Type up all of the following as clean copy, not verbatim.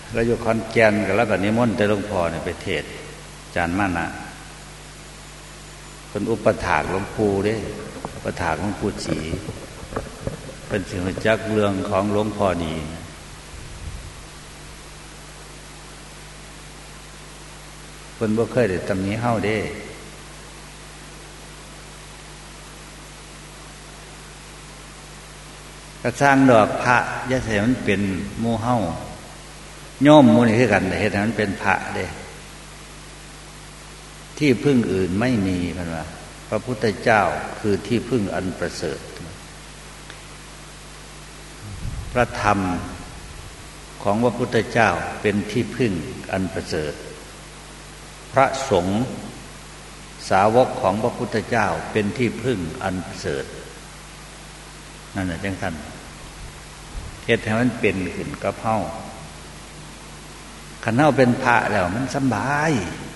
แล้วอยู่ขอนแก่นก็แล้วก็นิมนต์แต่หลวงพ่อเนี่ยไปเทศน์อาจารย์มานะเป็นอุปถากหลวงปู่เด้อุปถากหลวงปู่ศรีเป็นสิ่งจักเรื่องของหลวงพ่อดีเพิ่นบ่เคยได้ตำหนิเฮาเด้กระสร้างดอกพระอย่าให้มันเป็นหมู่เฮาโยมหมู่นี่คือกันเฮ็ดให้มันเป็นพระเด้ที่พึ่งอื่นไม่มีเพิ่นว่าพระพุทธเจ้าคือที่พึ่งอันประเสริฐพระธรรมของพระพุทธเจ้าเป็นที่พึ่งอันประเสริฐพระสงฆ์สาวกของพระพุทธเจ้าเป็นที่พึ่งอันประเสริฐนั่นแหละจังซั่นเฮ็ดให้มันเป็นขึ้นกับเฮาคันเฮาเป็นพระแล้วมันสบาย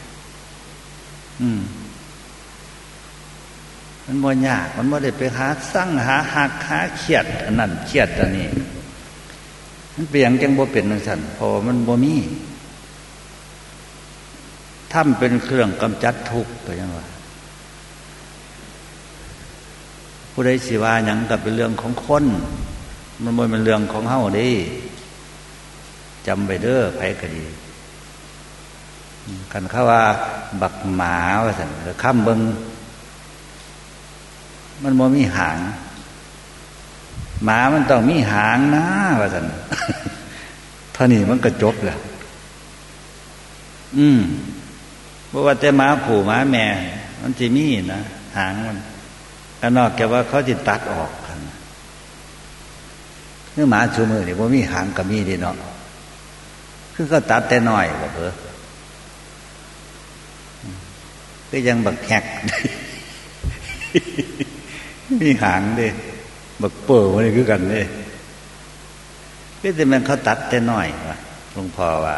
มันบ่ยากมันบ่ได้ไปหาสั่งหาหักหาเครียดอันนั้นเครียดอันนี้มันเป็นหยังจังบ่เป็นจังซั่นเพราะมันบ่มีธรรมเป็นเครื่องกำจัดทุกข์ก็ยังว่าผู้ใดสิว่าหยังก็เป็นเรื่องของคนมันบ่เป็นเรื่องของเฮาเด้จำไว้เด้อไผก็ดีคันเขาว่าบักหมาว่าซั่นก็ค้ำเบิ่งมันบ่มีหางหมามันต้องมีหางนะว่าซั่นเท่านี้มันก็จบแล้วบ่ว่าแต่หมาผู้หมาแม่มันสิมีนะหางมันก็นอกจากว่าเขาสิตัดออกกันคือหมาซุมื้อนี่บ่มีหางก็มีดิเนาะคือเขาตัดแต่น้อยบ่เด้อก็ยังบักแฮกมีหางเด้บักเป๋อมันคือกันเด้ก็แต่มันเขาตัดแต่น้อยว่ะหลวงพ่อว่า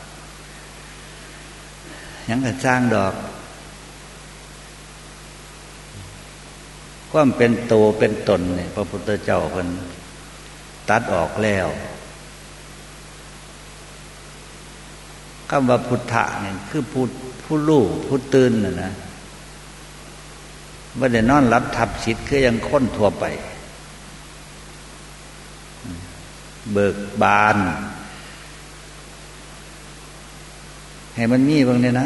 ยังก็สร้างดอกความเป็นโตเป็นตนเนี่ยพระพุทธเจ้าเพิ่นตัดออกแล้วคำว่าพุทธะเนี่ยคือผู้รู้ผู้ตื่นน่ะนะบ่ได้นอนหลับทับสิทธิ์คือยังคนทั่วไปเบิกบานให้มันมีบางเนี่ยนะ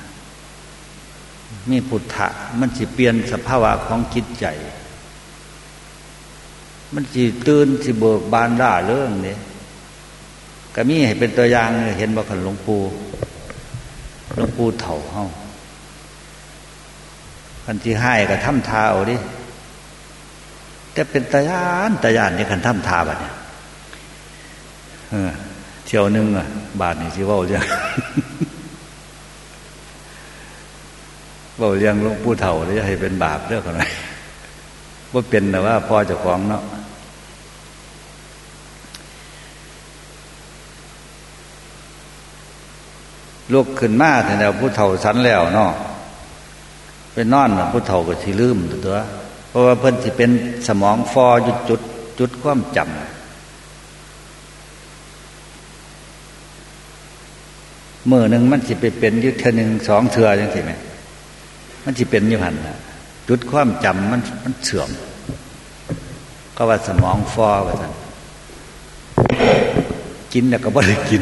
มีพุทธะมันสิเปลี่ยนสภาวะของจิตใจมันสิตื่นสิเบิกบานร่าเริงนี่ก็มีให้เป็นตัวอย่างเห็นบ่คันหลวงปู่เฒ่าเฮาคันสิให้ก็ทำทาเอาดิแต่เป็นตาย่านนี่คันทำทาบัดเนี่ยเที่ยวนึงบาทนี่สิเว้าเรื่องเว้าเรื่องหลวงปู่เฒ่าเลยให้เป็นบาปเด้อคั่นว่าบ่เป็นแต่ว่าพอเจ้าของเนาะลุกขึ้นมาแต่แล้วผู้เฒ่าสันแล้วเนาะไปนอนผู้เฒ่าก็สิลืมตัวเพราะว่าเพิ่นสิเป็นสมองฟอจุดความจำมื้อนึงมันสิไปเป็นอยู่เทื่อนึง2เทื่อจังซี่แหมมันสิเป็นอยู่หั่นน่ะจุดความจำมันเสื่อมก็ว่าสมองฟอว่าซั่นกินแล้วก็บ่ได้กิน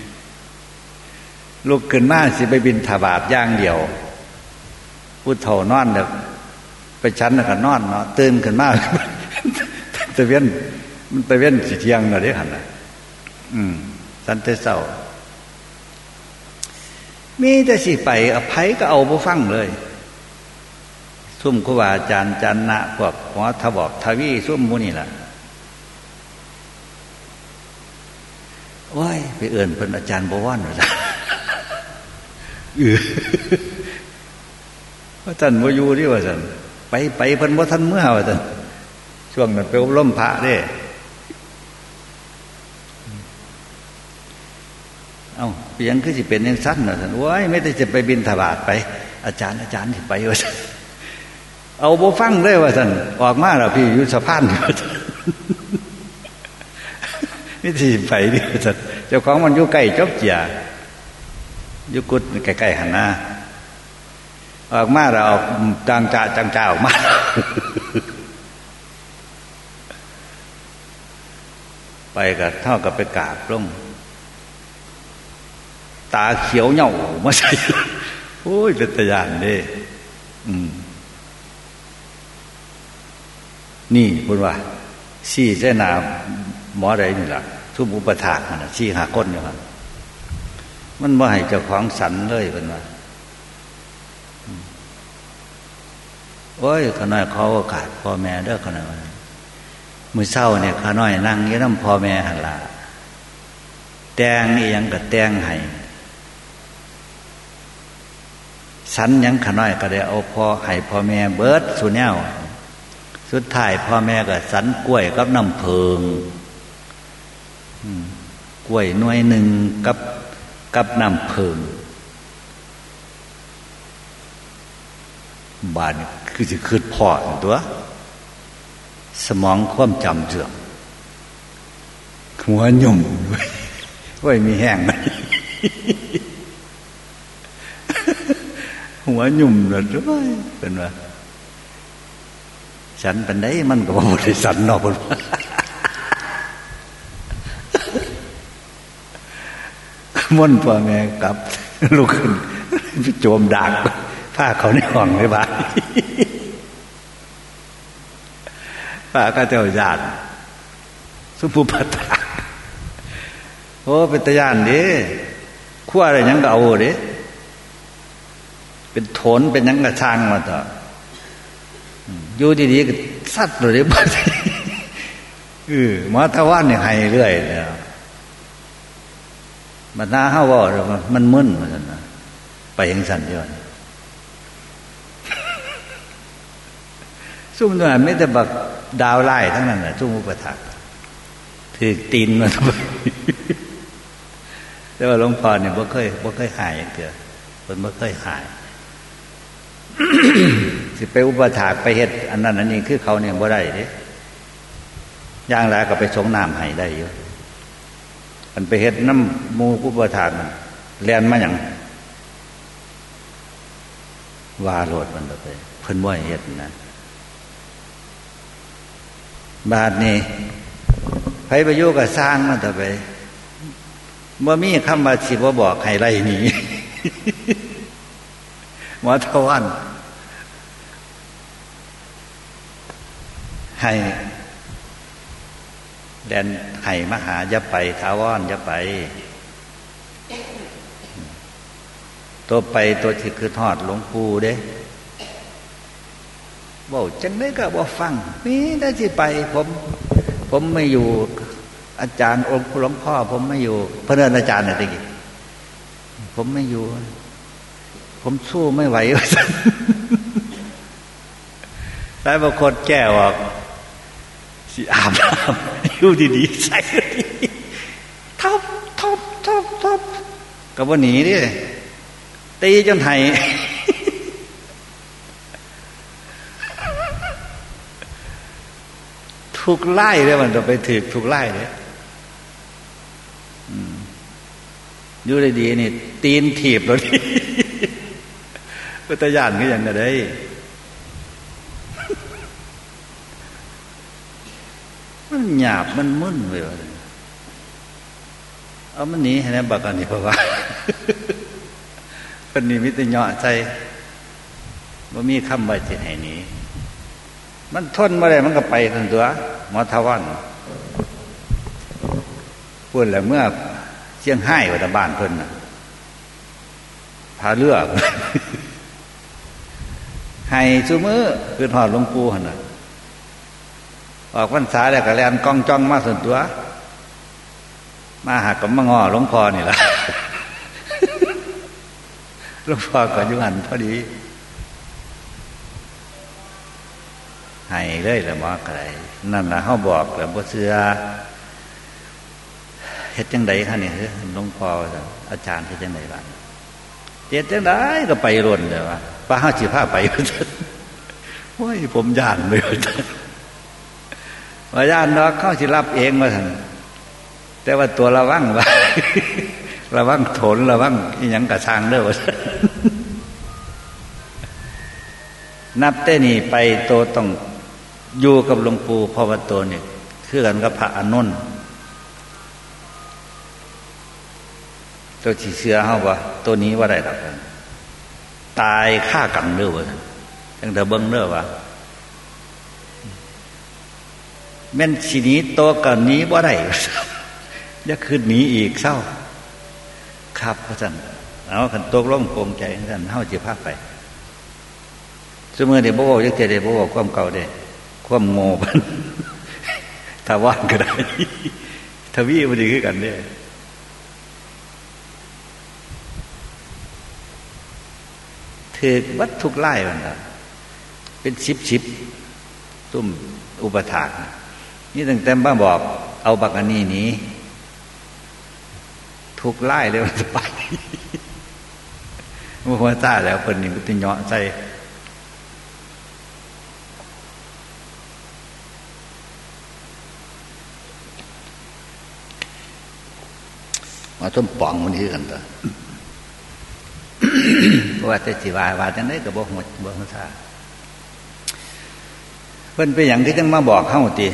ลุกขึ้นมาสิไปบิณฑบาตอย่างเดียวผู้เฒ่านอนแล้วไปชั้นแล้วก็นอนเนาะตื่นขึ้นมาตะเวียนมันตะเวียนสิเที่ยงน่ะเด้หั่นน่ะสันแต่เช้ามีแต่สิไปอภัยก็เอาบ่ฟังเลยซุ่มครูบาอาจารย์จันนะพวกหมอทบอกทวีซุ่มหมู่นี่ล่ะโอ้ยไปเอิ้นเพิ่นอาจารย์บ่ว่านว่าซั่นว่าท่านบ่อยู่ดิว่าซั่นไปเพิ่นบ่ทันเมื่อว่าซั่นช่วงนั้นไปอบรมพระเด้เอ้าเพียงคือสิเป็นจังซั่นว่าซั่นโอ้ยไม่ได้จะไปบิณฑบาตไปอาจารย์สิไปว่าซั่นเอาบ่ฟังเลยว่าซั่นออกมาแล้วพี่อยู่สะพานว่าซั่นวิธีไปดิเจ้าของมันอยู่ใกล้จบเจียอยู่กุดใกล้ๆหันหน้าออกมาเราออกจังจ่าออกมาไปกับเท่ากับไปกราบลงตาเขียวเหย่ามาใส่โอ้ยเป็นตะยานเด้นี่พูดว่าชี้เส้นาหมอใดนี่ล่ะทุบอุปถากมันชี้หาก้นอยู่ครับมันบ่ให้เจ้าของสันเลยเป็นว่าโอ้ยข้าน้อยขอโอกาสพ่อแม่เด้อข้าน้อยมื้อเช้าเนี่ยข้าน้อยนั่งอยู่นำพ่อแม่หั่นล่ะแต่งอีหยังก็แต่งให้สันหยังข้าน้อยก็ได้เอาพ่อให้พ่อแม่เบิดซุแนวสุดท้ายพ่อแม่ก็สันกล้วยกับน้ำเพิงกล้วยหน่วยหนึ่งกับน้ำเพิงบาดนี่คือสิคืดพอตัวสมองความจำเสื่อมหัวยุ่มไว้มีแห้งไหมหัวยุ่มเลยด้วยเป็นว่าฉันเป็นได้มันก็บอกได้สันนอกคนม่นพ่อแม่กลับลูกขึ้นไปโจมดักผ้าเขาในห้องเลยบ้าผ้าก็เจ้าญาติสุภุปัตตาโอ้เป็นตาญาติดิขั้วอะไรยังก็เอาดิเป็นโถนเป็นยังกระช่างมาต่ออยู่ดีๆก็สัตว์เลยบ้านมาตะวันเนี่ยให้เรื่อยเนี่ยมันน่าเข้าว่ามันมึนเหมือนกันนะไปยังสันเดียวซุ่มด้วยไม่แต่บักดาวไล่ทั้งนั้นแหละซุ่มอุปถัมภ์ถือตีนมาทำไมแต่ว่าหลวงพ่อเนี่ยบ่เคยหายอย่างเดียวมันบ่เคยหายสิไปอุปถากไปเฮ็ดอันนั้นอันนี้คือเขาเนี่ยบ่ได้เด้ย่างแล้วก็ไปสงน้ำให้ได้อยู่มันไปเฮ็ดน้ำมูอุปถากมันแล่นมาหยังว่าโลดมันไปเพิ่นบ่ให้เฮ็ดนะบาดนี้ไผไปอยู่ก็สร้างมันต่อไปบ่มีคำว่าสิบ่บอกให้ไล่หนีหมอทวันให้แดนให้มหาอย่าไปทาวรอย่าไปตัวไปตัวที่คือทอดหลวงปู่เด้บอกจังได้ก็บอกฟังนี่ได้สิไปผมไม่อยู่อาจารย์องค์หลวงพ่อผมไม่อยู่พระเนรอาจารย์เนี่ยตะกี้ผมไม่อยู่ผมสู้ไม่ไหวแต่บางคนแก้วสิอาบน้ำอยู่ดีๆใส่ท็อปก็บ่หนีดิตีจนไห้ถูกไล่เลยมันจะไปถูกไล่เลยอยู่ดีๆนี่ตีนถีบเลยก็ตะย่านก็อย่างนั้นได้มันหยาบมันมึนไปวะเอามันหนีให้นะบักอันนี้เพราะว่าเป็นนิมิตเหยาะใจว่ามีคำว่าจะให้หนีมันทนมาได้มันก็ไปทันตัวหมอทวันพูดแล้วเมื่อเชียงไฮ้วัดบ้านเพิ่นน่ะพาเลือกให้ซุมื้อคือทอดหลวงปู่หั่นน่ะออกพรรษาแล้วก็แล่นก้องจ้องมาส่วนตัวมาหากับมางอหลวงพ่อนี่ล่ะหลวงพ่อก็อยู่หั่นพอดีให้เลยละหมอไกรนั่นล่ะเฮาบอกแล้วบ่เชื่อเฮ็ดจังได๋คะนี่หลวงพ่ออาจารย์เฮ็ดจังได๋บ้างเฮ็ดจังได๋ก็ไปร่นเด้อว่าป้าเฮาสิพาไปโอ้ยผมย่านเลยว่าย่านเนาะเขาสิรับเองว่าซั่นแต่ว่าตัวระวังว่า ระวังโถนระวังอีหยังกะช่างเด้อว่านับแต่นี้ไปโตต้องอยู่กับหลวงปู่เพราะว่าโตนี่คือกันกับพระอานนท์ตัวสิเชื่อเฮาว่าตัวนี้ว่าได้ดอกตายฆ่ากันเด้อว่าจังแต่เบิ่งเด้อว่าแม่นสิหนีโตกันนี้บ่ได้อย่าขึ้นหนีอีกเศร้าครับพระท่านเอาคันตกลงโปร่งใจท่านเฮาสิพาไปซุมื้อนี้บ่เว้าจักเทื่อได้บ่เว้าความเก่าได้ความโง่มันถ้าว่างก็ได้ทวีบ่ดีคือกันเด้ถือวัดทุกไล่มันน่ะเป็น10ตุ้มอุปถากนี่ตั้งแต่มาบอกเอาบักอันนี้หนีทุกไล่เลยมันจะไปเมื่อวันซ่าแล้วเพิ่นนี่ก็ติเหาะใส่มาต้มป่องมันคือกันตัวเพราะว่าแต่สิว่าจังได๋ก็บ่ฮู้บ่ฮู้ซ่าเพิ่นเป็นหยังคือจังมาบอกเฮาติ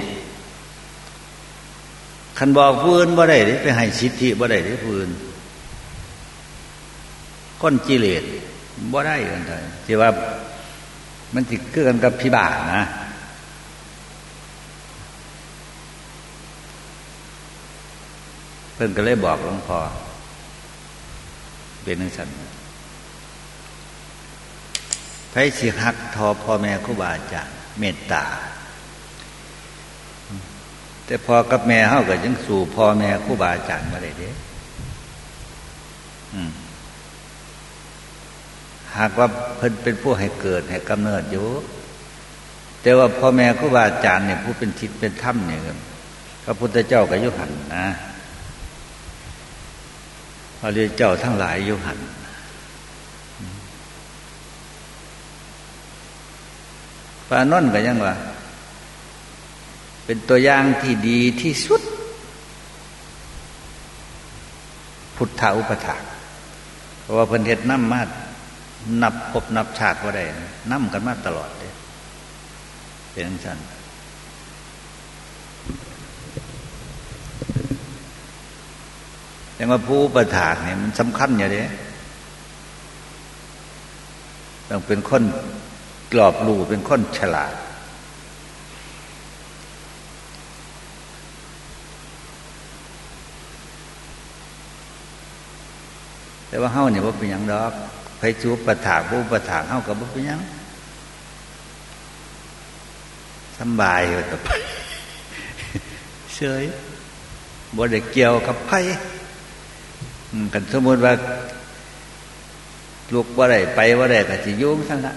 คันบอกผู้อื่นบ่ได้เด้ไปให้สิทธิบ่ได้เด้ผู้อื่นคนกิเลสบ่ได้กันได้ที่ว่ามันสิคือกันกับพิบาลนะเพิ่นก็เลยบอกหลวงพ่อเป็นจังซั่นไผสิฮักทอพ่อแม่ครูบาอาจารย์เมตตาแต่พ่อกับแม่เฮาก็ยังสู่พ่อแม่ครูบาอาจารย์บ่ได้เด้หากว่าเพิ่นเป็นผู้ให้เกิดให้กำเนิดอยู่แต่ว่าพ่อแม่ครูบาอาจารย์เนี่ยผู้เป็นทิศเป็นธรรมเนี่ยพระพุทธเจ้าก็อยู่หันนะพระเจ้าทั้งหลายอยู่หันพระอานนท์ก็ยังว่าเป็นตัวอย่างที่ดีที่สุดพุทธอุปถากเพราะว่าเพิ่นเฮ็ดนำมานับพบนับชาติบ่ได้นำกันมาตลอดเลยเป็นจังซั่นแต่ว่าผู้อุปถากเนี่ยมันสำคัญอยู่เด้ต้องเป็นคนรอบรู้เป็นคนฉลาดแต่ว่าเฮาเนี่ยบ่เป็นหยังดอกไผจูปถากผู้อุปถากเฮาก็บ่เป็นหยังสำบายว่าต่อไปเฉยบ่ได้เกี่ยวกับไผกันสมมุติว่าลูกบ่ได้ไปบ่ได้ก็สิอยู่ซั่นล่ะ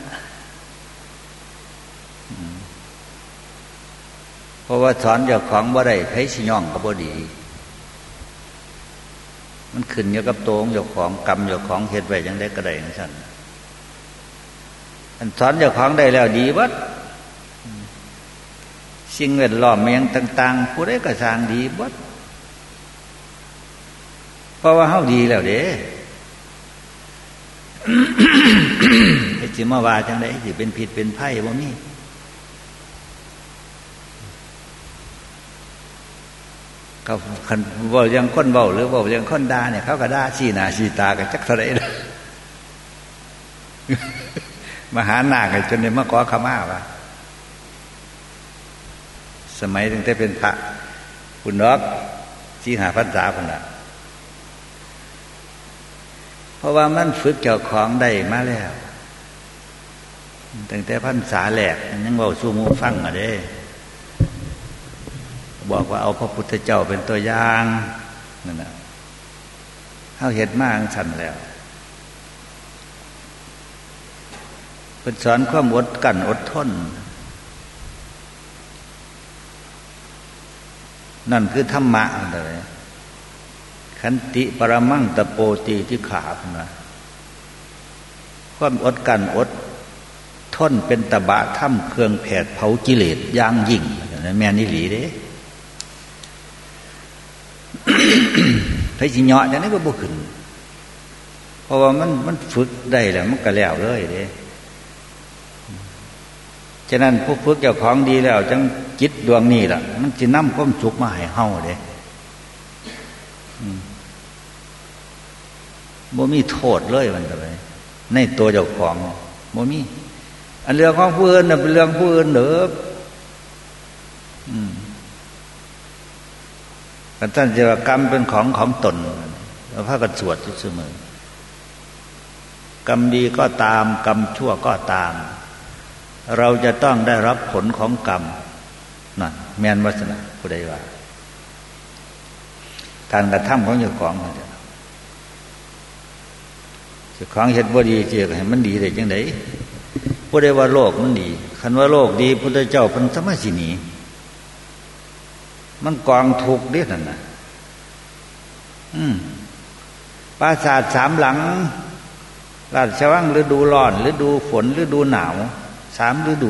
เพราะว่าสอนเจ้าของบ่ได้ไผสิย่องก็บ่ดีมันขึ้นอยู่กับตัวของเจ้าของกรรมเจ้าของเฮ็ดไว้จังได๋ก็ได้จังซั่นอันสอนเจ้าของได้แล้วดีเบิดสิ่งแวดล้อมอย่างต่างๆผู้ใดก็สร้างดีเบิดเพราะว่าเฮาดีแล้วเด้ไอ้สิมาว่าจังได๋สิเป็นพิษเป็นภัยบ่มีเขาคันเว้าอย่างคนเว้าหรือเว้าอย่างคนด่าเนี่ยเขาก็ด่าชี้หน้าชี้ตากันจักเท่าใดมาหาหน้ากันจนได้มาขอขมาว่าสมัยตั้งแต่เป็นพระคุณนอกที่หาพรรษาพุ่นน่ะเพราะว่ามันฝึกเจ้าของได้มาแล้วตั้งแต่พรรษาแรกยังเว้าสู่หมู่ฟังอ่ะเด้บอกว่าเอาพระพุทธเจ้าเป็นตัวอย่างนั่นน่ะเฮาเฮ็ดมาจังซั่นแล้วเพิ่นสอนความอดกลั้นอดทนนั่นคือธรรมะนั่นแหละขันติปรมังตโปติที่ขาพุ่นน่ะความอดกลั้นอดทนเป็นตบะถ้ำเครื่องแผดเผากิเลสอย่างยิ่งนั่นแม่นอีหลีเด้สิเหาะจังได๋ก็บ่ขึ้นเพราะว่ามันฝึกได้แล้วมันก็แล้วเลยเด้ฉะนั้นผู้ฝึกเจ้าของดีแล้วจังจิตดวงนี้ล่ะมันสินำความสุขมาให้เฮาเด้บ่มีโทษเลยมันก็เลยในตัวเจ้าของบ่มีอันเรื่องของผู้อื่นน่ะเป็นเรื่องผู้อื่นเด้อกันท่านจะว่ากรรมเป็นของตนเราพากันสวดอยู่เสมอกรรมดีก็ตามกรรมชั่วก็ตามเราจะต้องได้รับผลของกรรมนั่นแม่นวัสนะผู้ใดว่าการกระทำของเจ้าของเจ้าของเฮ็ดบ่ดีเจ้าให้มันดีได้จังได๋ผู้ใดว่าโลกมันดีคันว่าโลกดีพุทธเจ้าเพิ่นสมาสิหนีมันกองทุกข์เด้นั่นน่ะปราสาท3หลังราชวังฤดูร้อนฤดูฝนฤดูหนาว3ฤดู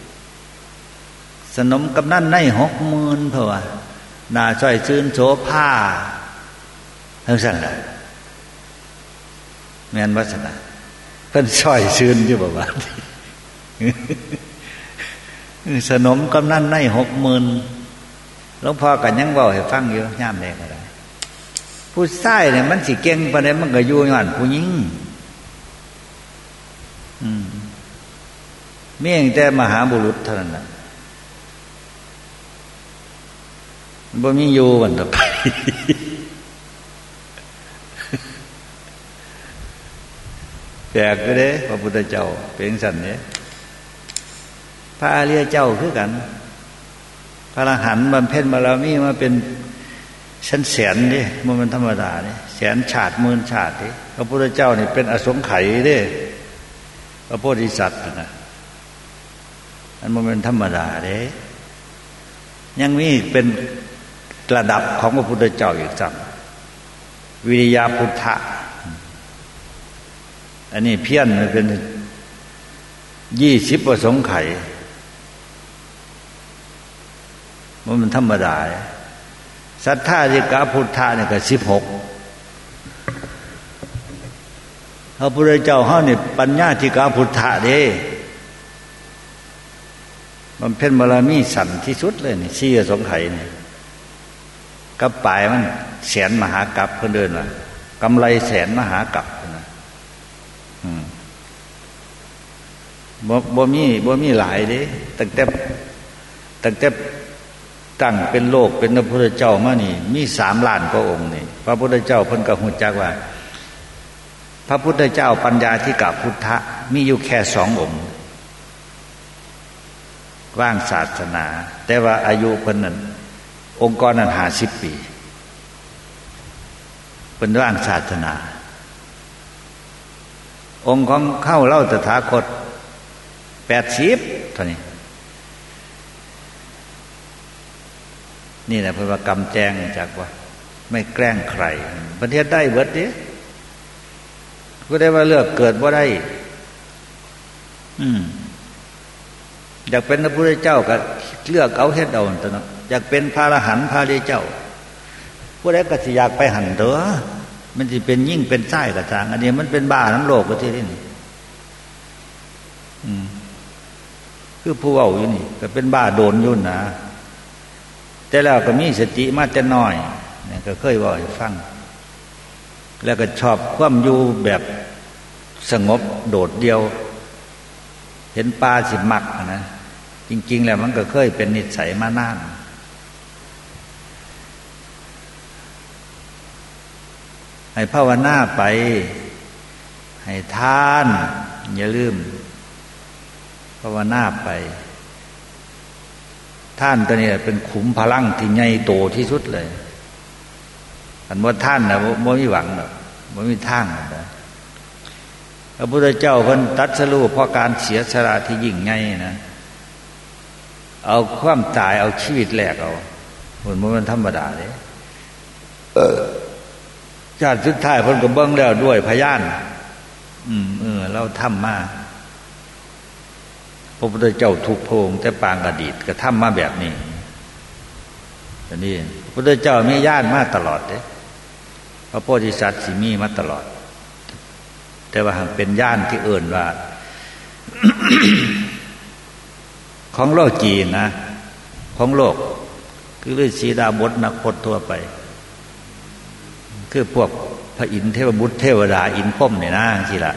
สนมกำนันใน 60,000 เพราะว่าหน้าช้อยชื่นโสภาจังซั่นล่ะแม่นวัสนะเพิ่นช้อยชื่นอยู่บ่ว่าสนมกำนันใน 60,000หลวงพ่อก็ยังเว้าให้ฟังอยู่ยามใดก็ได้ผู้ชายเนี่ยมันสิเก่งปานใดมันก็อยู่ย้อนผู้หญิงมีแต่มหาบุรุษเท่านั้นน่ะบ่มีอยู่วันต่อไปแปลกก็เด้พระพุทธเจ้าเป็นสั่นเนี่ยพระอริยเจ้าคือกันพระอรหันต์บำเพ็ญบารมีมาเป็นชั้นแสนนี่มันธรรมดานี่แสนชาติหมื่นชาตินี่พระพุทธเจ้านี่เป็นอสงไขยเด้พระโพธิสัตว์นะอันมันเป็นธรรมดาเด้ยังมีเป็นระดับของพระพุทธเจ้าอีกจังวิริยาพุทธะอันนี้เพี้ยนมันเป็น20อสงไขยมันธรรมดาศรัทธาที่กะพุทธะนี่ก็16พระพุทธเจ้าเฮานี่ปัญญาที่กะพุทธะเด้มันเป็นบารมีสั่นที่สุดเลยนี่4อสงไขยนี่กับปลายมันแสนมหากัปเพิ่นเดินว่ากำไรแสนมหากัปนะบ่มีหลายเด้ตั้งแต่ตั้งเป็นโลกเป็นพระพุทธเจ้ามานี่มี3ล้านกว่าองค์นี่พระพุทธเจ้าเพิ่นก็ฮู้จักว่าพระพุทธเจ้าปัญญาธิกะพุทธะมีอยู่แค่2องค์ว่างศาสนาแต่ว่าอายุเพิ่นนั้นองค์กรนั้น50 ปีเพิ่นว่างศาสนาองค์ของเข้าเล่าตถาคต80เท่านี้นี่แหละเพิ่นว่ากรรมแจ้งจากว่าไม่แกล้งใครประเทศได้เบิดเด้ก็ได้ว่าเลือกเกิดบ่ได้อยากเป็นพระพุทธเจ้าก็เลือกเอาเฮ็ดเอาซั่นเนาะอยากเป็นพระอรหันต์พระอริยเจ้าผู้ใดก็สิอยากไปหั่นเด้อมันสิเป็นยิ่งเป็นชายก็ตามอันนี้มันเป็นบ้าทั้งโลกว่าที่นี่คือผู้เว้าอยู่นี่ก็เป็นบ้าโดนอยู่นะแต่แล้วก็มีสติมาแต่น้อยนี่ก็เคยเว้าให้ฟังแล้วก็ชอบความอยู่แบบสงบโดดเดี่ยวเห็นป่าสิมักนะจริงๆแล้วมันก็เคยเป็นนิสัยมานานให้ภาวนาไปให้ทานอย่าลืมภาวนาไปท่านตัวนี้เป็นขุมพลังที่ใหญ่โตที่สุดเลยอันว่าท่านนะบ่มีหวังหรอกบ่มีทางนะพระพุทธเจ้าเพิ่นตรัสรู้เพราะการเสียสละที่ยิ่งใหญ่นะเอาความตายเอาชีวิตแลกเอามันธรรมดาเด้ชาติสุดท้ายเพิ่นก็เบิ่งแล้วด้วยพยานเราทำมาพระพุทธเจ้าทุกพระองค์แต่ปางอดีตก็ทำมาแบบนี้อันนี้พระพุทธเจ้ามีญาณมาตลอดเด้ระโพธิสัตว์สิมีมาตลอดแต่ว่าเป็นญาณที่เอิ่นว่า ของโลกจีนนะของโลกคือฤาษีดาบทนักพจน์ทั่วไปคือพวกพระอินทร์เทวบุตรเทวดาอินพรหมเนี่ยนะสิล่ะ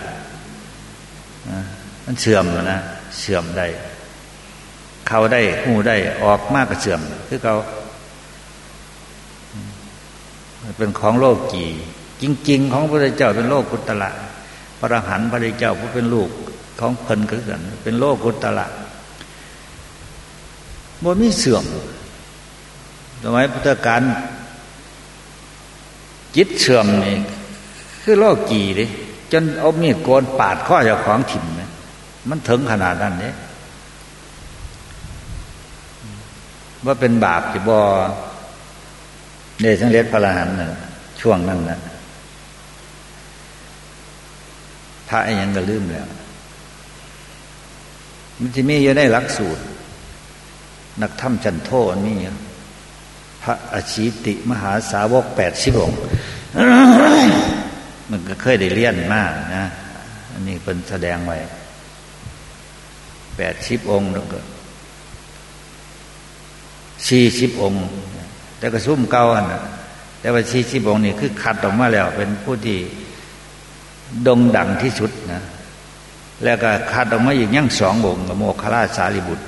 มันเสื่อมแล้วนะเสื่อมได้เข้าได้หูได้ออกมากก็เสื่อมคือเขาเป็นของโลกจีจริงๆของพระพุทธเจ้าเป็นโลกุตระพระอรหันต์พระพุทธเจ้าผู้เป็นลูกของเพิ่นคือกันเป็นโลกุตระบ่มีเสื่อมสมัยพุทธกาลจิตเสื่อมนี่คือโลกจีดิจนเอามีดโกนปาดข้อเจ้าของถิ่นนะมันถึงขนาดนั้นเนี่ยว่าเป็นบาปที่บ่เดชสังเล็ดพระอรหันต์น่ะช่วงนั้นนะพระยังก็ลืมแล้วมันจะมีอยู่ในหลักสูตรนักธรรมจันโทนี่พระอชีติมหาสาวก80 องค์ มันก็เคยได้เรียนมากนะอันนี้เป็นแสดงไว้80 องค์แล้วก็40 องค์แต่ก็ซุ่มเก่าอันน่ะแต่ว่า40 องค์นี่คือคัดออกมาแล้วเป็นผู้ที่โด่งดังที่สุดนะแล้วก็คัดออกมาอีกยัง2 องค์โมคคัลลาสารีบุตร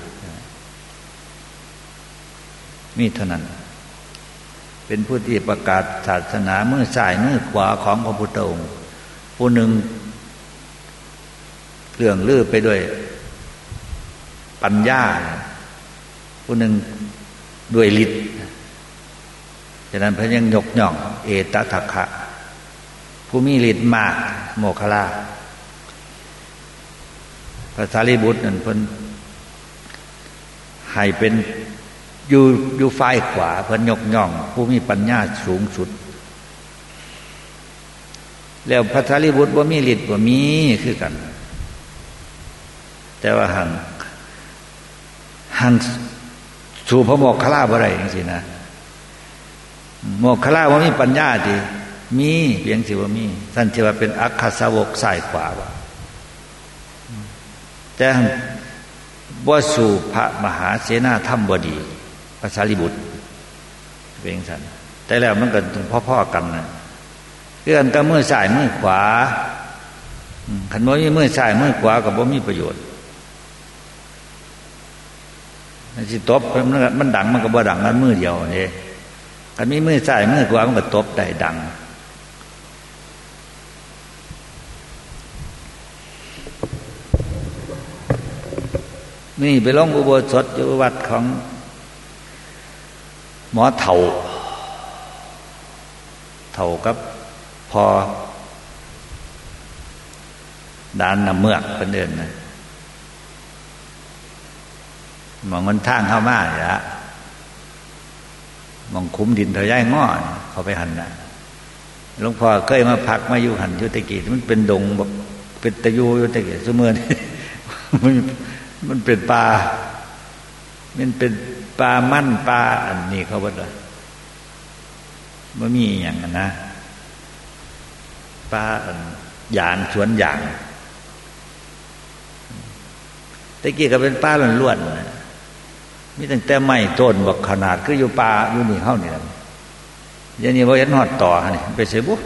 มีเท่านั้นเป็นผู้ที่ประกาศศาสนามือซ้ายมือขวาของพระพุทธองค์ผู้หนึ่งเรื่องลือไปด้วยปัญญาผู้หนึ่งด้วยฤทธิ์ฉะนั้นพระยังยกย่องเอตทัคคะผู้มีฤทธิ์มากโมคคัลลาพระสารีบุตรนั่นเพิ่นให้เป็นอยู่ฝ่ายขวาเพิ่นยกย่องผู้มีปัญญาสูงสุดแล้วพระสารีบุตรบ่มีฤทธิ์บ่มีคือกันแต่ว่าหังสู่พระโมคคัลลาบ่ได้จังซี่นะโมคคัลลาบ่มีปัญญาติมีเพียงสิว่ามีท่านสิว่าเป็นอัคคสาวกซ้ายขวาบ่แต่บ่สู่พระมหาเสนาธรรมบดีพระสารีบุตรเป็นจังซั่นแต่แล้วมันก็ต้องพ่อๆกันนะคือกันกับมือซ้ายมือขวาคันบ่มีมือซ้ายมือขวาก็บ่มีประโยชน์สิตบมันดังมันก็บ่ดังกันมือเดียวนี่คันมีมือซ้ายมือขวามันก็ตบได้ดังนี่ไปลงอุโบสถอยู่วัดของหมอเฒ่ากับพอดานน้ำเมือกเพิ่นเอิ้นนะมองมันทางเข้ามานี่ล่ะมองคุ้มดินเถาย้ายง้อเข้าไปหั่นน่ะหลวงพ่อเคยมาพักมาอยู่หั่นอยู่ตะกี้มันเป็นดงแบบเป็นตะยูอยู่ตะกี้ซุมื้อนี้มันเป็นป่ามันเป็นป่ามั่นป่าอันนี้เขาบอกว่ามันมีอย่างนั้นนะป่าหยางสวนหยางตะกี้ก็เป็นป่าล้วนๆมีตั้งแต่ไม้ต้นบอกขนาดคืออยู่ป่าอยู่นี่เฮาเนี่ยอย่างนี้บ่เห็นฮอดต่อนี่ไปเสียบุ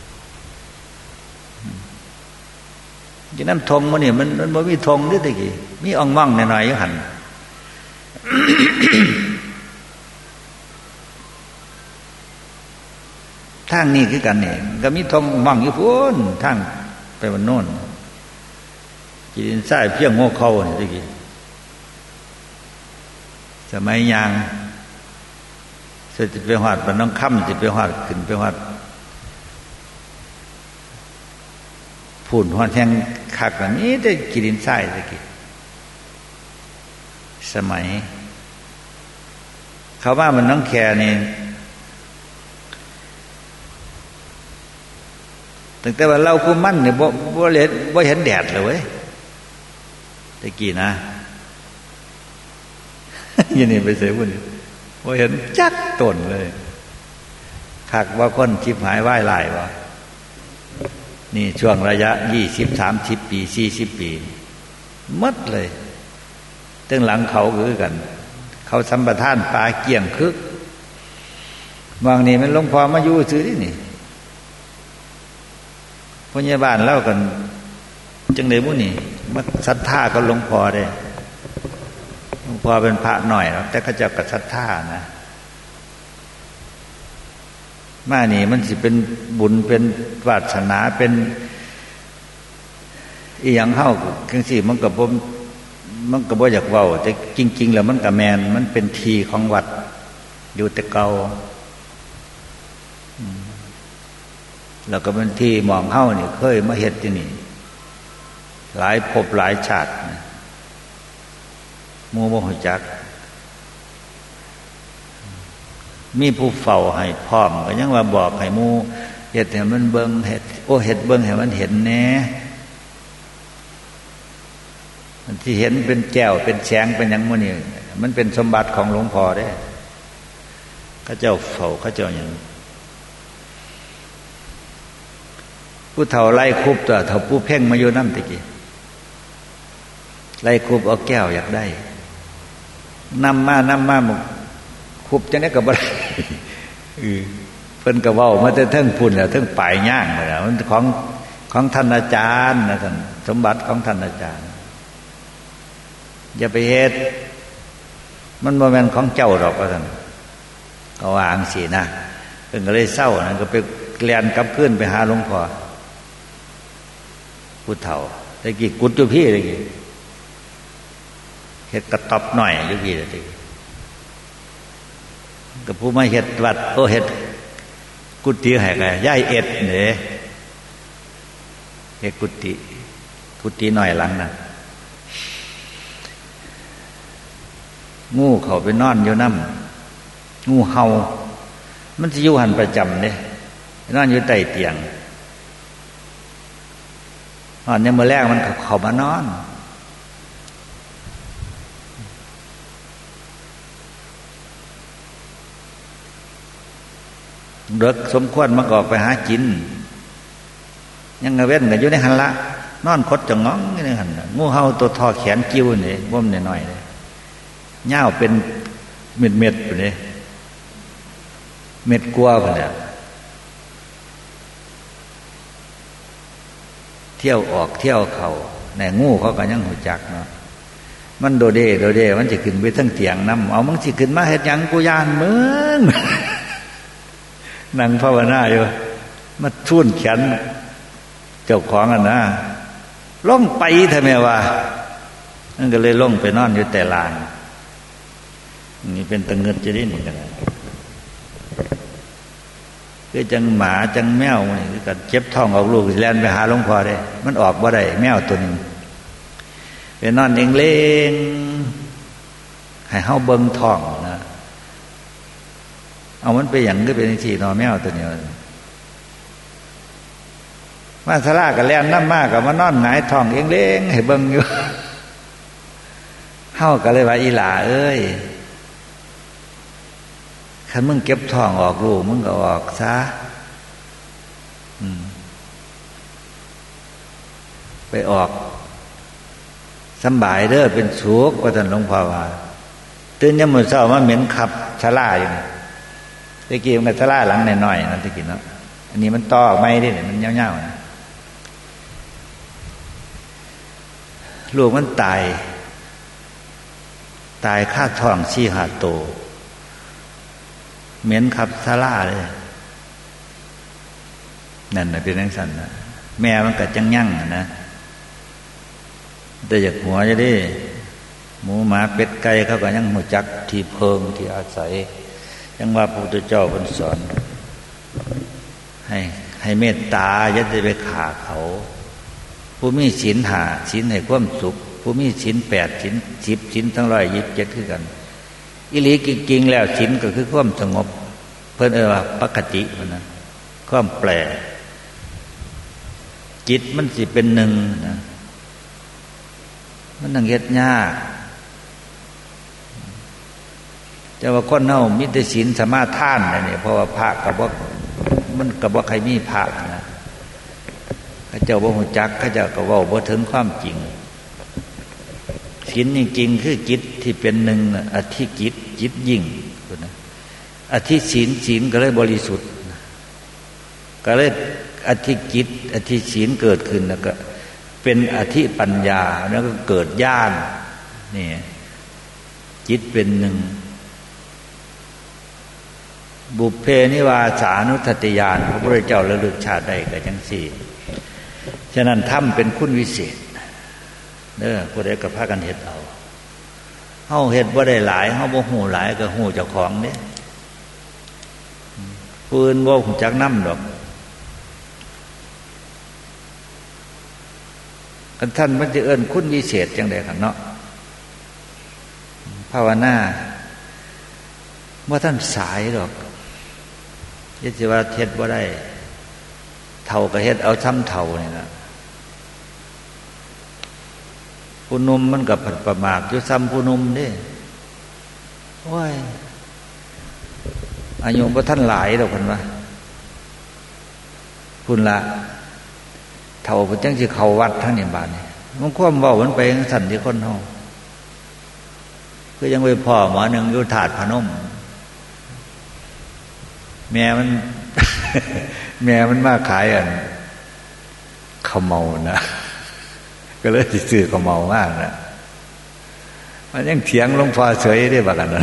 ที่นั่นธงมันนี่มันบ่มีธงนี่ตะกี้มีอ่องม่องหน่อยๆอยู่หั่นทางนี้คือกันนี่ก็มีธงม่องอยู่พุ่นทางไปวันโน้นจีนทรายเพียงโง่เข้านี่ตะกี้สมัยยางสิไปฮอดบ้านน้องค่ำสิไปฮอดขึ้นไปฮอดพูนฮอดแห่งคักแบบนี้ได้กินทรายตะกี้สมัยเขาว่ามันน้องแคนี่ตั้งแต่ว่าเราคู่มั่นเนี่ยบ่เห็นแดดเลยเว้ยตะกี้นะยันนี่ไปเสียบุญบ่เห็นจักต้นเลยคักว่าคนชิบหายว่ายลายวะนี่ช่วงระยะ20-30 ปี40 ปีมัดเลยตั้งหลังเขาคือกันเขาสัมปทานปลาเกี่ยงคึกบางนี่มันหลวงพ่อมาอยู่ซื้อนี่พยาบาลเล่ากันจังได๋บุนี่มาศรัทธาก็หลวงพ่อได้หลวงพ่อเป็นพระหน่อยแต่เขาเจ้าก็ศรัทธานะมานี่มันสิเป็นบุญเป็นวาสนาเป็นอีหยังเฮาจังซี่มันก็บ่อยากเว้าแต่จริงๆแล้วมันก็แม่นมันเป็นที่ของวัดอยู่แต่เก่าแล้วก็เป็นที่มองเฮานี่เคยมาเฮ็ดที่นี่หลายภพหลายชาติหมู่บ่ฮู้จักมีผู้เฝ้าให้พร้อมก็ยังว่าบอกให้หมู่เฮ็ดให้มันเบิ่งเฮ็ดเฮ็ดเบิ่งให้มันเห็นแหน่มันที่เห็นเป็นแก้วเป็นแสงเป็นหยังมื้อนี้มันเป็นสมบัติของหลวงพ่อเด้เขาเจ้าเฝ้าเขาเจ้าหยังผู้เฒ่าไล่คุบตัวเฒ่าผู้เพ่งมาอยู่นำตะกี้ไล่คุบเอาแก้วอยากได้นำมาหมกคุบจังได๋ก็บ่ได้เพิ่นก็เว้ามาแต่เทิงพุ่นแล้วเทิงปลายย่างแล้วมันของท่านอาจารย์นะท่านสมบัติของท่านอาจารย์อย่าไปเฮ็ดมันบ่แม่นของเจ้าดอกว่าท่านก็วางสินะเพิ่นก็เลยเศร้านะก็ไปแล่นกลับคืนไปหาหลวงพ่อผู้เฒ่าตะกี้กุดอยู่พี่ตะกี้เฮ็ดกระต๊อบหน่อยอยู่พี่ตะกี้ก็ผู้มาเฮ็ดวัดก็เฮ็ดกุฏิให้ก็ย้ายเอ็ดเด้เฮ็ดกุฏิหน่อยหลังน่ะงูเข้าไปนอนอยู่นำงูเห่ามันสิอยู่หั่นประจำเด้นอนอยู่ใต้เตียงนอนเนี่ยมื้อแรกมันเข้ามานอนเด็กสมควรมันก็ออกไปหากินยังเว้นก็อยู่ในหันละนอนคดจะง้องอยู่ในหันงูเห่าตัวทอแขนกิ้วนี่บ่มน้อยๆเลยยาวเป็นเม็ดๆพุ่นนี่เม็ดกว่าพุ่นน่ะเที่ยวออกเที่ยวเข้าแน่งูเขาก็ยังหูจักเนาะมันโดเดมันสิขึ้นไปทั้งเตียงนำเอามึงสิขึ้นมาเฮ็ดหยังกูย่านมึงนั่งภาวนาอยู่มาทุ่นแขนเจ้าของอ่ะนะลงไปทำไมวะนั่นก็เลยลงไปนอนอยู่แต่ลานนี่เป็นตะเงิดจะได้นี่กันคือจังหมาจังแมวนี่คือกันเจ็บท้องออกลูกแล่นไปหาหลวงพ่อได้มันออกบ่ได้แมวตัวนึงไปนอนเองเล่งให้เฮาเบิ่งท้องนะเอามันไปหยังก็เป็นที่นอนแมวตัวนี้มาสลาก็แล่นนำมาก็มานอนหงายท้องเองเล่งให้เบิ่งอยู่เฮาก็เลยว่าอีหล่าเอ้ยคันมึงเก็บท้องออกลูกมึงก็ออกซะไปออกสำบายเด้อเป็นสุขว่าท่านหลวงพ่อว่าตื่นยามมื้อเช้ามาเหม็นขับศาลาอยู่ตะกี้มันก็ศาลาหลังน้อยๆนั่นตะกี้เนาะอันนี้มันต่อออกไม้ดิมันยาวๆนะลูกมันตายคาท้อง4-5 ตัวเหม็นขับศาลาเลยนั่นน่ะเป็นจังซั่นน่ะแม่มันก็จังยั่งนะแต่อยากหัวจะได้หมูหมาเป็ดไก่เขาก็ยังรู้จักที่เพิงที่อาศัยยังว่าพระพุทธเจ้าเพิ่นสอนให้เมตตาอย่าได้ไปฆ่าเขาผู้มีศีล5ศีลให้ความสุขผู้มีศีล8ศีล10ศีลทั้ง127คือกันอีหลีจริงๆแล้วศีลก็คือความสงบเพิ่นว่าปกติพุ่นน่ะความแปลจิตมันสิเป็นหนึ่งนะมันนั่งเฮ็ดยากแต่ว่าคนเฮามีแต่ศีลสมาทานนี่เพราะว่าพระก็บ่มันก็บ่ใครมีพระนะข้าเจ้าบ่ฮู้จักข้าเจ้าก็เว้าบ่ถึงความจริงศีลจริงๆคือจิตที่เป็นหนึ่งอธิจิตจิตยิ่งนะอธิศีลศีลก็เลยบริสุทธิ์ก็เลยอธิจิตอธิศีลเกิดขึ้นแล้วก็เป็นอธิปัญญาแล้วก็เกิดญาณนี่จิตเป็นหนึ่งบุพเพนิวาสานุทัตติญาณพระพุทธเจ้าระลึกชาติได้ก็จังซี่ฉะนั้นธรรมเป็นคุณวิเศษเด้อผู้ใดก็พากันเฮ็ดเอาเฮาเฮ็ดบ่ได้หลายเฮาบ่ฮู้หลายก็ฮู้เจ้าของเด้ผู้อื่นบ่ฮู้จักนำดอกกันท่านมันจะเอิ้นคุณวิเศษจังได๋คั่นเนาะภาวนาบ่ท่านสายดอกอย่าสิว่าเฮ็ดบ่ได้เฒ่าก็เฮ็ดเอาซ้ำเฒ่านี่ล่ะผู้หนุ่มมันก็ประมาทอยู่ซ้ำผู้หนุ่มเด้โอ้ยอายุบ่ทันหลายดอกเพิ่นว่าพุ่นละเฒ่าเพิ่นจังสิเข้าวัดทั้งนี้บาดนี้มันความเว้ามันไปจังซั่นที่คนเฮาคือยังไปพ่อหมอนึงอยู่ถาดพนมแม่มัน แม่มันมาขายอันข้าวเมานะก็เลยสิซื้อข้าวเมามากนะมันยังเถียงหลวงพ่อเฉยได้บักอันนั้น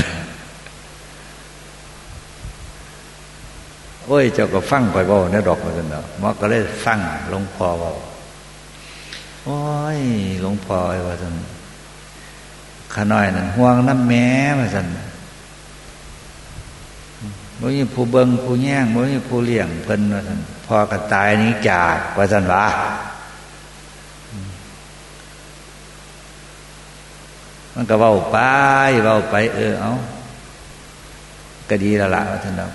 โอ้ยเจ้าก็ฟังไปเว้าในดอกว่าซั่นเนาะหมอก็เลยฟังหลวงพ่อเว้าโอ้ยหลวงพ่อว่าซั่นข้าน้อยนั่นห่วงน้ำแม่ว่าซั่นบ่มีผู้เบิ่งผู้แย่งบ่มีผู้เลี้ยงเพิ่นว่าซั่นพ่อก็ตายหนีจากว่าซั่นว่ามันก็เว้าไปเอาก็ดีแล้วล่ะว่าซั่นเนาะ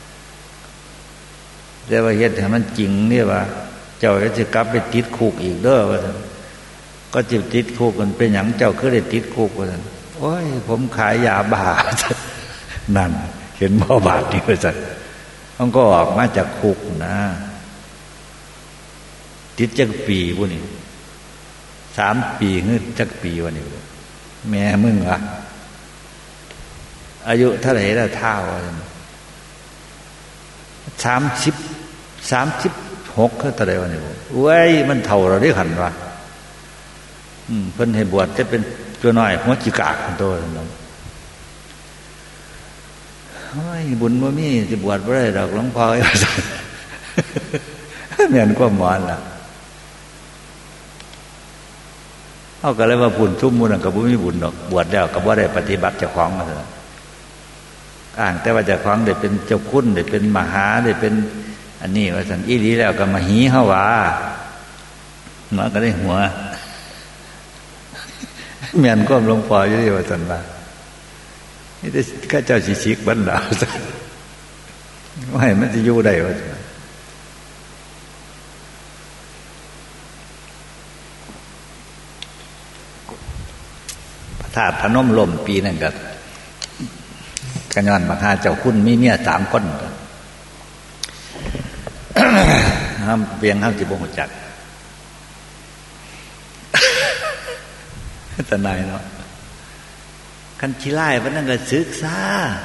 แต่ว่าเฮ็ดให้มันจริงนี่ว่าเจ้าจะกลับไปติดคุกอีกเด้อว่าซั่นก็สิติดคุกมันเป็นหยังเจ้าคือได้ติดคุกว่าซั่นโอ้ยผมขายยาบ้านั่นเห็นบ่บาดนี่ว่าซั่นมันก็ออกมาจากคุกนะติดจักปีพุ่นนี่3 ปีหรือจักปีวะนี่แม่มึงอ่ะอายุเท่าไหร่แล้วเท่า36คือเท่าไหร่วะนี่โอ้ยมันเท่าเราได้ขันวะเพิ่นให้บวชจะเป็นตัวน้อยหัวจิกากคนโตนั่นโอ้ยบุญบ่มีสิบวชบ่ได้ดอกหลวงพ่อว่าซั่นแม่นความหมอนล่ะเอาก็เลยว่าบุญทุ่มมูลก็บ่มีบุญดอกบวชแล้วก็บ่ได้ปฏิบัติเจ้าของมาซั่นอ้างแต่ว่าเจ้าของได้เป็นเจ้าคุณได้เป็นมหาได้เป็นอันนี้ว่าซั่นอีหลีแล้วก็มาหีเฮาว่ามันก็ได้หัวแม่นความหลวงพ่ออยู่ว่าซั่นว่านี่แต่ข้าเจ้าสิสิกบันดาลซั่นว่าให้มันสิอยู่ได้ว่าซั่นธาตุพนมล่มปีนั่นก็กระย้อนบักหาเจ้าคุณมีเมีย3 คนห้ามเพียงห้ามสิบ่ฮู้จักแต่นายเนาะคันขี้ไล่เพิ่นนั่นก็ศึกษา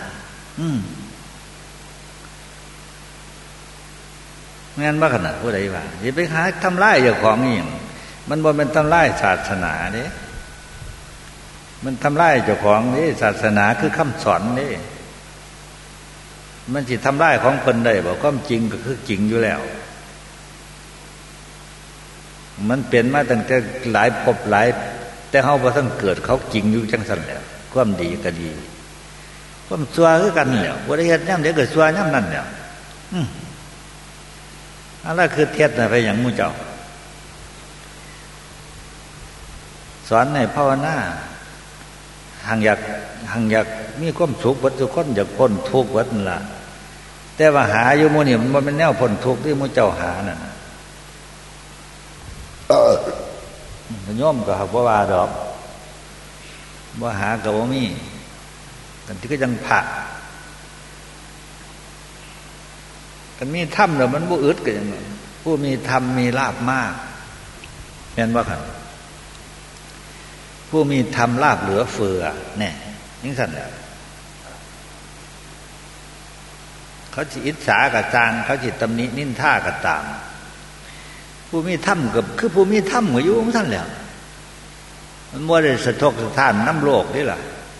งั้นบ่ขนาดผู้ใดว่าสิไปหาทำลายเจ้าของอีหยังมันบ่แม่นทำลายศาสนาเด้มันทำลายเจ้าของนี่ศาสนาคือคำสอนนี่มันสิทำลายของเพิ่นได้บ่ความจริงก็คือจริงอยู่แล้วมันเป็นมาตั้งแต่หลายภพหลายแต่เฮาบ่ทันเกิดเขาจริงอยู่จังซั่นแหละความดีก็ดีความชั่วคือกันแหล้วบ่ได้เฮ็ดยามใดก็ชั่วยามนั้นแหล้วอะไรคือเทศน่ะไปหยังหมู่เจ้าสอนให้ภาวนาหังอยากมีความสุขเบิดทุกคนอยากพ้นทุกข์เบิดนั่นล่ะแต่ว่าหาอยู่หมู่นี่มันบ่แม่นแนวพ้นทุกข์ที่หมู่เจ้าหานั่นโยมก็บ่ว่าดอกบ่หาก็บ่มีกันที่ก็ยังพระกันมีธรรมแล้วมันบ่อึดกันอย่างนั้นผู้มีธรรมมีลาภมากแม่นบ่ครับผู้มีธรรมลาภเหลือเฟือแน่ยิ่งสั่นแหละเขาสิอิจฉากะจางเขาสิตำหนินินทากะตามผู้มีธรรมก็คือผู้มีธรรมก็อยู่ของท่านแหละมันบ่ได้สะทกสะท้านน้ำโลกนี่ล่ะ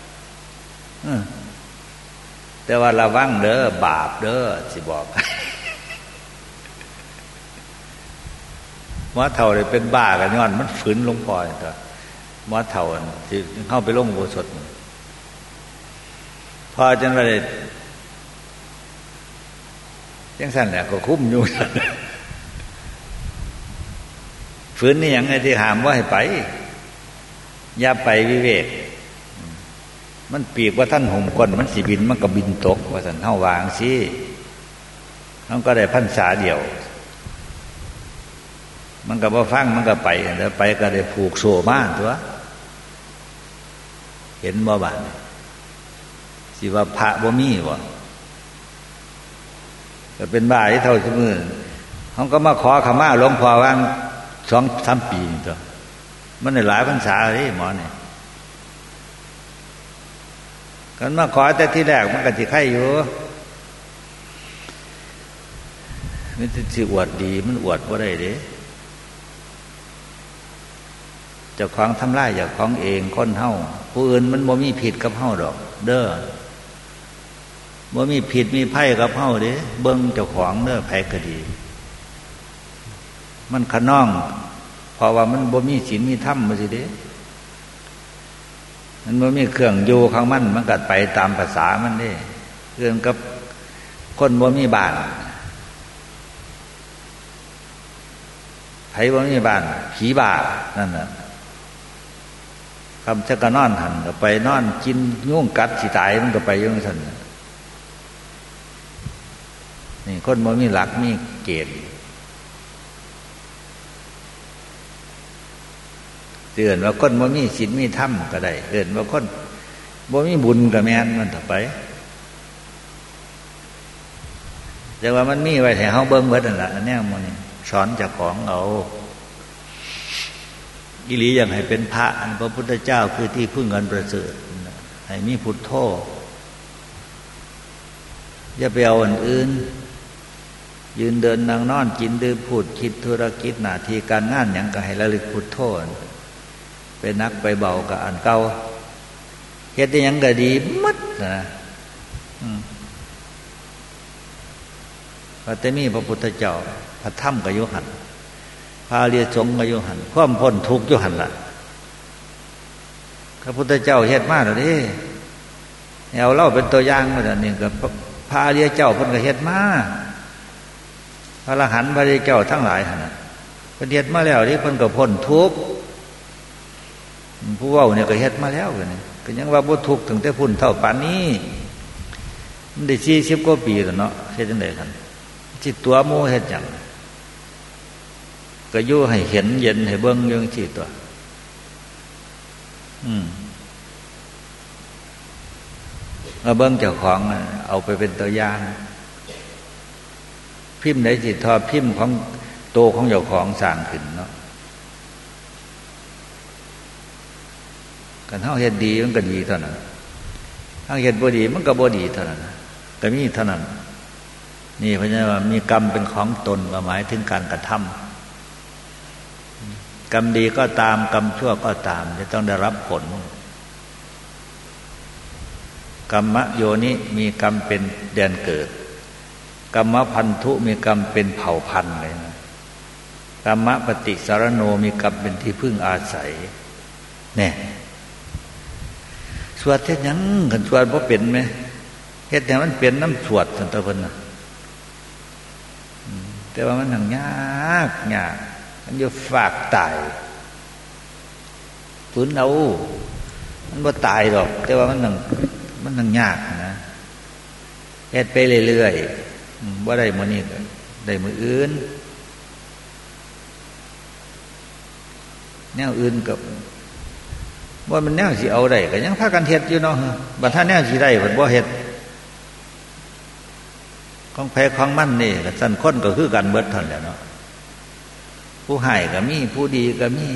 แต่ว่าระวังเด้อบาปเด้อสิบอกหมอเฒ่าได้เป็นบ้ากันย้อนมันฝืนหลวงพ่อตัวหมอเฒ่าที่เข้าไปลงอุโบสถพอจนว่าได้จังซั่นแหละก็คุ้มอยู่ฝืนนี่หยังไงที่ห้ามว่าให้ไปอย่าไปวิเวกมันปีกว่าท่านห่มก้นมันสิบินมันก็บินตกว่าท่านเฮาวางสิมันก็ได้พรรษาเดียวมันก็บ่ฟังมันก็ไปแล้วไปก็ได้ผูกโซ่มาตัวเห็นบ่บาดสิว่าพระบ่มีบ่ก็เป็นบ้าที่เท่าซุมื้อเฮาก็มาขอขมาหลวงพ่อวาง 2-3 ปีตัวมันได้หลายพรรษาเด้หมอนี่กันมาขอแต่ที่แรกมันก็สิไข่อยู่มันสิอวดดีมันอวดบ่ได้เด้เจ้าของทำลายเจ้าของเองคนเฮาผู้อื่นมันบ่มีผิดกับเฮาดอกเด้อบ่มีผิดมีภัยกับเฮาเด้เบิ่งเจ้าของเด้อไผก็ดีมันขน้องเพราะว่ามันบ่มีศีลมีธรรมว่าสิเด้มันบ่มีเครื่องอยู่ของมันก็ไปตามภาษามันเด้เรื่องกับคนบ่มีบ้านไผบ่มีบ้านผีบ้านั่นน่ะคำจะก็นอนหันก็ไปนอนกินยุ่งกัดสิตายมันก็ไปอย่างนั้นนี่คนบ่มีหลักมีเกณฑ์เตือนว่าคนบ่มีศีลมีธรรมก็ได้เตือนว่าคนบ่มีบุญก็แม่นมันต่อไปแต่ว่ามันมีไว้ให้เฮาเบิ่งเบิดนั่นล่ะอันแนวมื้อนี้สอนเจ้าของเอาอีหลีอย่างให้เป็นพระอันพระพุทธเจ้าคือที่พึ่งอันประเสริฐให้มีพุทโธอย่าไปเอาอันอื่นยืนเดินนั่งนอนกินดื่มพูดคิดธุรกิจหน้าที่การงานหยังก็ให้ระลึกพุทโธไปนักไปเบากับอันเก่าเฮ็ดได้หยังก็ดีหมดนะพระเตมีพระพุทธเจ้าพระธรรมก็อยู่หั่นพระอริยสงฆ์ก็อยู่หั่นความพ้นทุกข์อยู่หั่นล่ะพระพุทธเจ้าเฮ็ดมาแล้วเด้เอาเล่าเป็นตัวอย่างมาแล้วนี่ก็พระอริยเจ้าเพิ่นก็เฮ็ดมาพระอรหันต์พระอริยเจ้าทั้งหลายหั่นน่ะเพิ่นเฮ็ดมาแล้วนี่เพิ่นก็พ้นทุกข์ผู้เว้าเนี่ยก็เฮ็ดมาแล้วนี่ก็ยังว่าบ่ทุกข์ถึงแต่พุ่นเท่าปานนี้มันได้40กว่าปีแล้วเนาะเฮ็ดจังได๋คั่นสิตัวหมู่เฮ็ดหยังก็อยู่ให้เห็นเย็นให้เบิ่งอยู่จังซี่ตัวเอาเบิ่งเจ้าของเอาไปเป็นตัวอย่างพิมพ์ไหนสิทอพิมพ์ของโตของเจ้าของสร้างขึ้นเนาะกันเฮาเฮ็ดดีมันก็ดีเท่านั้นเฮาเฮ็ดบ่ดีมันก็บ่ดีเท่านั้นก็มีเท่านั้นนี่เพราะฉะนั้นว่ามีกรรมเป็นของตนก็หมายถึงการกระทำกรรมดีก็ตามกรรมชั่วก็ตามจะต้องได้รับผลกรรมโยนิมีกรรมเป็นแดนเกิดกรรมพันธุมีกรรมเป็นเผ่าพันธุ์เลยนะกรรมปฏิสารโนมีกรรมเป็นที่พึ่งอาศัยแน่สวดเฮ็ดหยังกันสวดบ่เป็นไหมเฮ็ดให้มันเป็นน้ำสวดซั่นตะเพิ่นน่ะแต่ว่ามันยากมันอยู่ฝากตายฝืนเอามันบ่ตายหรอกแต่ว่ามันยากนะเฮ็ดไปเรื่อยๆบ่ได้มื้อนี้ก็ได้มื้ออื่นแนวอื่นก็ว่ามันแนวสิเอาได้ก็ยังพากันเฮ็ดอยู่เนาะบัดถ้าแนวสิได้เพิ่นบ่เฮ็ดของแพ้ของมั่นนี่สันคนก็คือกันเบิดท่านแหละเนาะผู้ให้ก็มีผู้ดีก็มี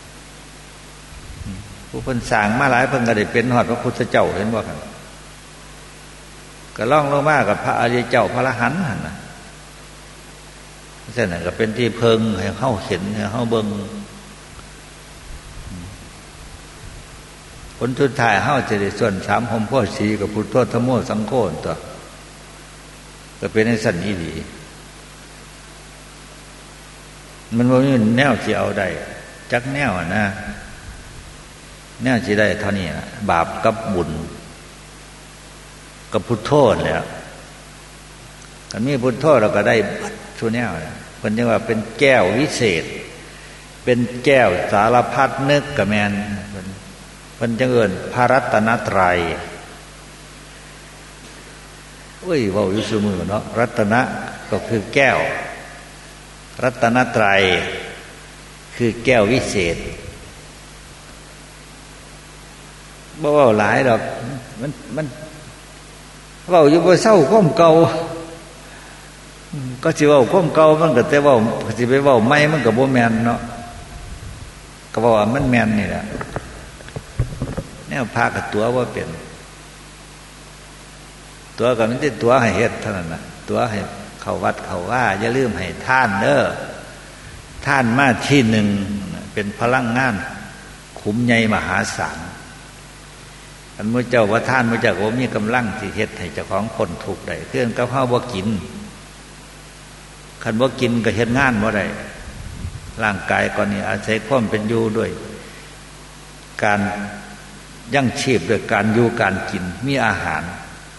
ผู้เพิ่นสร้างมาหลายเพิ่นก็ได้เป็นฮอดพระพุทธเจ้าเห็นบ่ครับก็ล่องลงมากับพระอริยเจ้าพระอรหันต์หั่นน่ะเส้นนั้นก็เป็นที่เพิงให้เฮาเห็นให้เฮาเบิ่งผลสุดท้ายเฮาจะได้ส่วนสามหมพ่อสีกับพุทโธธัมโมสังโฆตัวก็เป็นในสันนี้ดีมันบ่มีแนวสิเอาได้จักแนวนะแนวสิได้เท่านี้นะบาปกับบุญกับพุทโธแล้วกันมีพุทโธเราก็ได้บัดทุแนวเพิ่นเรียกว่าเป็นแก้ววิเศษเป็นแก้วสารพัดนึกกะแม่นเพิ่นจังเอิ้นพระรัตนตรัยเว้ยเว้าอยู่ซุมื้อเนาะรัตนะก็คือแก้วรัตนตรัยคือแก้ววิเศษบ่เว้าหลายดอกมันเว้าอยู่บ่เศร้าความเก่าก็สิเว้าความเก่ามันก็แต่เว้าสิไปเว้าใหม่มันก็บ่แม่นเนาะก็ว่ามันแม่นนี่แหละแนวพากับตัวว่าเป็นตัวก็มันสิตัวให้เฮ็ดเท่านั้นน่ะตัวให้เข้าวัดเข้าว่าอย่าลืมให้ทานเด้อทานมาที่หนึ่งเป็นพลังงานขุมใหญ่มหาศาลอันมื้อเจ้าว่าทานมื้อเจ้าก็มีกำลังที่เฮ็ดให้เจ้าของพ้นทุกข์ได้เครื่องกับเฮาบ่กินคันบ่กินก็เฮ็ดงานบ่ได้ร่างกายก็นี่อาศัยความเป็นอยู่ด้วยการยั่งชีพด้วยการอยู่การกินมีอาหาร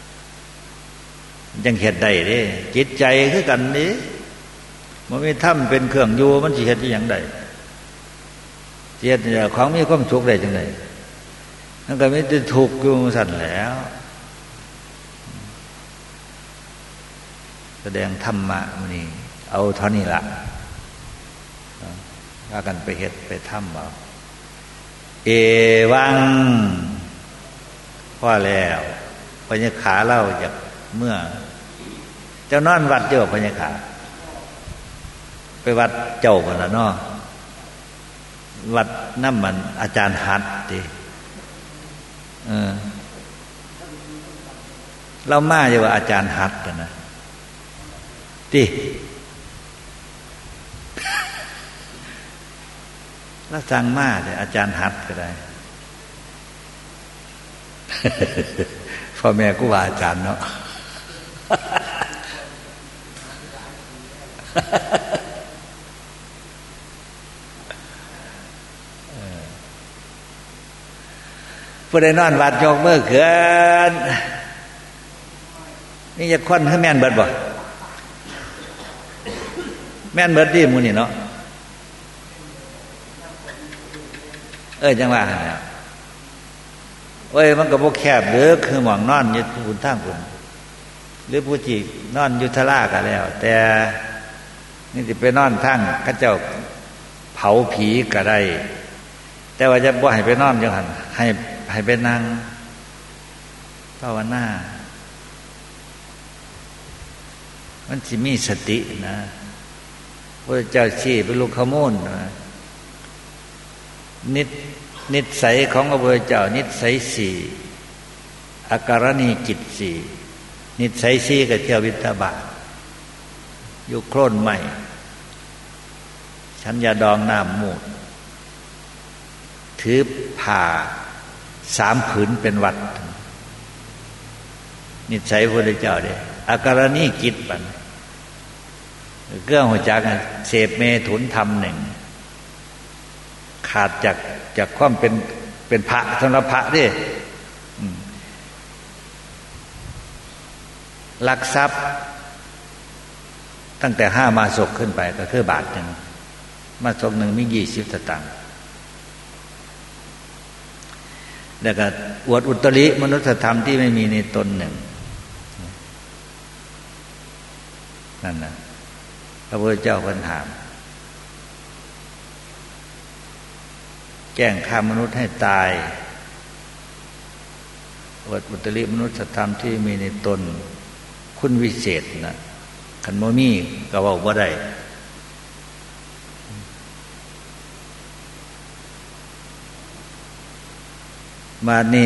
ยังเฮ็ดได้เด้จิตใจคือกันนี้มันมีธรรมเป็นเครื่องอยู่มันสิเฮ็ดอีหยังได้เฮ็ดของมีความสุขได้จังได๋มันก็มีแต่ทุกข์อยู่สั่นแล้วแสดงธรรมะมื้อนี้เอาเท่านี้ล่ะพากันไปเฮ็ดไปทำเอาเอวังพอแล้วพญาขาเล่าจากเมื่อเจ้านอนวัดเจ้าพญาขาไปวัดเจ้ากันละเนาะวัดน้ำมันอาจารย์ฮัดดิเรามาอยู่ว่าอาจารย์ฮัดกันนะดิแล้วสั่งมาแต่อาจารย์ฮัดก็ได้ พ่อแม่กูว่าอาจารย์เนาะ ผู้ใดนอนวัดยกมือขึ้นนี่จะควันให้แม่นเบิดบ่แม่นเบิดดิมูนี่เนาะจังว่าเนี่ยโอ้ยมันก็บ่แคบเด้อคือหม่องนอนอยู่พุ่นทางพุ่นหรือผู้ที่นอนอยู่ทลาก็แล้วแต่นี่สิไปนอนทางเขาเจ้าเผาผีก็ได้แต่ว่าจะบ่ให้ไปนอนจังหั่นให้ไปนั่งภาวนามันสิมีสตินะพระเจ้าชี้เป็นลูกขมูลนะนิสัยของพระพุทธเจ้านิสัยสี่อาการณีจิตสี่นิสัยสี่ก็เที่ยววิตาบาทอยู่โคลนใหม่ฉันยาดองน้ำมูดถือผ้า3 ผืนเป็นวัดนิสัยพระพุทธเจ้าเด้อาการณีจิตบัดเครื่องหัวจักเสพเมถุนธรรมหนึ่งขาดจากความเป็นพระสำหรับพระดิลักทรัพย์ตั้งแต่5 มาศกขึ้นไปก็คือบาทหนึ่งมาศกหนึ่งมี20 สตางค์แล้วก็อวดอุตริมนุษยธรรมที่ไม่มีในตนหนึ่งนั่นนะพระพุทธเจ้าเพิ่นถามแกล้งฆ่ามนุษย์ให้ตายอวดอุตริมนุษยธรรมที่มีในตนคุณวิเศษนะขันโมมี่ก็เว้าบ่ได้มานี้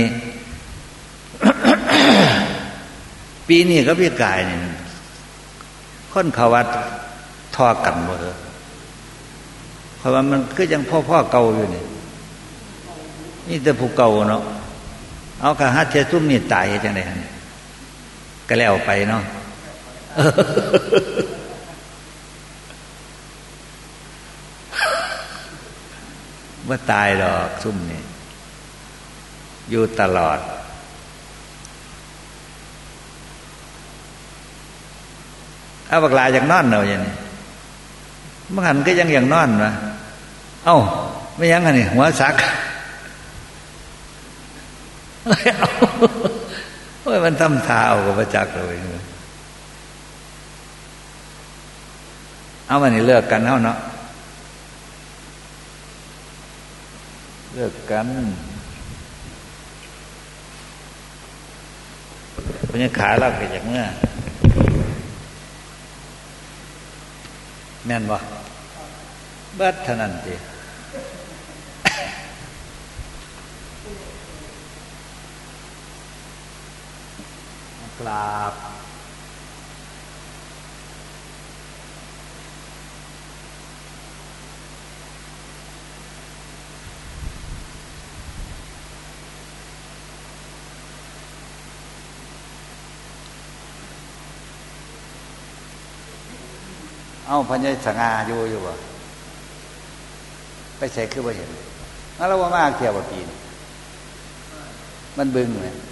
ปีนี้ก็พี่กายนี่คนเขาวัดทอกันบ่เถอะเพราะว่ามันก็ยังพ่อเก่าอยู่นี่แต่ผู้เก่าเนาะเอากะฮัดเทซุ่มนี่ตายจังได๋ก็แล้วไปเนาะว่าตายดอกซุ่มนี่อยู่ตลอดเอาบักลาจากนอนเนาะอย่างนี้มันหันก็ยังอย่างนอนวะเอ้าไม่ยังไงนี่หัวสักโอ้ยมันทำท่าเอากับประจักษ์เลยเอามันนี่เลิกกันเอาเนาะเลิกกันเพราะงั้นขาเราเป็นอย่างเมื่อแม่นบ่เบิดเท่านั้นสิกราบเอาพญาสง่าอยู่บ่ไปใส่คือบ่เห็นแล้วว่ามาเที่ยวบ่ปีนมันบึ้งเลย